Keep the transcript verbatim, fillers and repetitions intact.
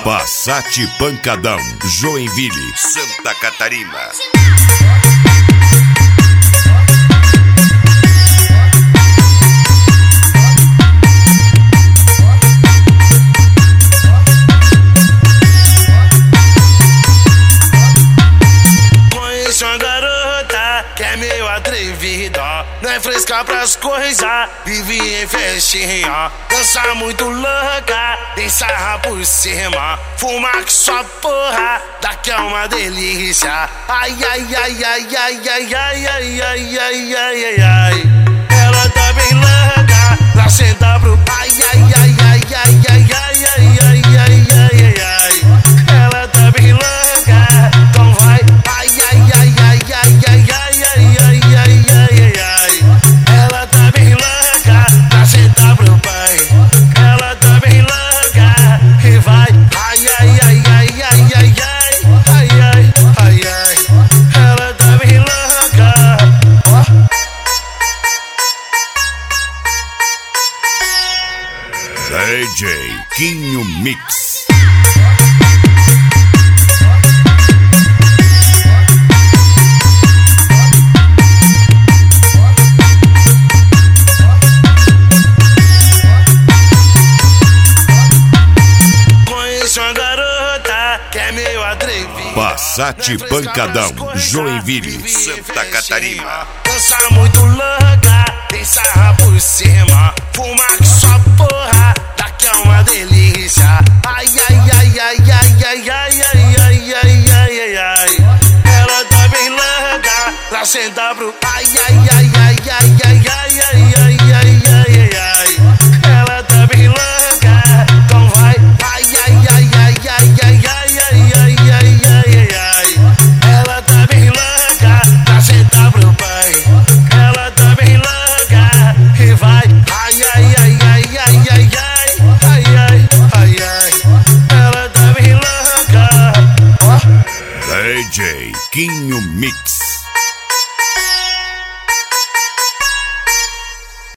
Passat Pancadão, Joinville, Santa Catarina. Conheço uma garota que é meio atrevida, não é fresca pras coisas, vive em festinha, dança muito louca, tem sarra por cima, fuma que só porra, daqui é uma delícia. Ai, ai, ai, ai, ai, ai, ai, ai, ai, ai, ai, ai, ai. Ela tá bem louca, lá senta pro ai, ai, ai, ai, ai, ai, ai, ai, ai, ai, ai, ai. Ela tá bem louca, então vai. Ai, ai, ai, ai, ai, ai, ai, ai, ai, ai, ai, ai. Ela tá bem louca, lá senta pro pai. Ela tá bem louca e vai. Ai, ai, ai, ai, ai, ai, ai, ai, ai, ai, ai. Ela tá bem louca. Ó. D J Quinho Mix. Conheço uma garota que é meio atrevida, Passat Pancadão, Joinville, Santa Catarina. dança muito louca, tem sarra por cima, fuma que só porra, daqui é uma delícia. Ai, ai, ai, ai, ai, ai, ai, ai, ai, ai, ai, ai, ai. Ela tá bem louca, lá senta pro ai, ai, ai, ai, ai, ai, ai, ai, ai, ai, ai, ai, ai. Ela tá bem louca, então vai. Ai, ai, ai, ai, ai, ai, ai, ai, ai, ai, ai, ai, ai. Ela tá bem louca, lá senta pro pai. Ela tá bem louca e vai. Ai, ai, ai, ai, ai, ai, ai, ai, ai, ai, ai. Ela tá bem louca. Ó. D J Quinho Mix.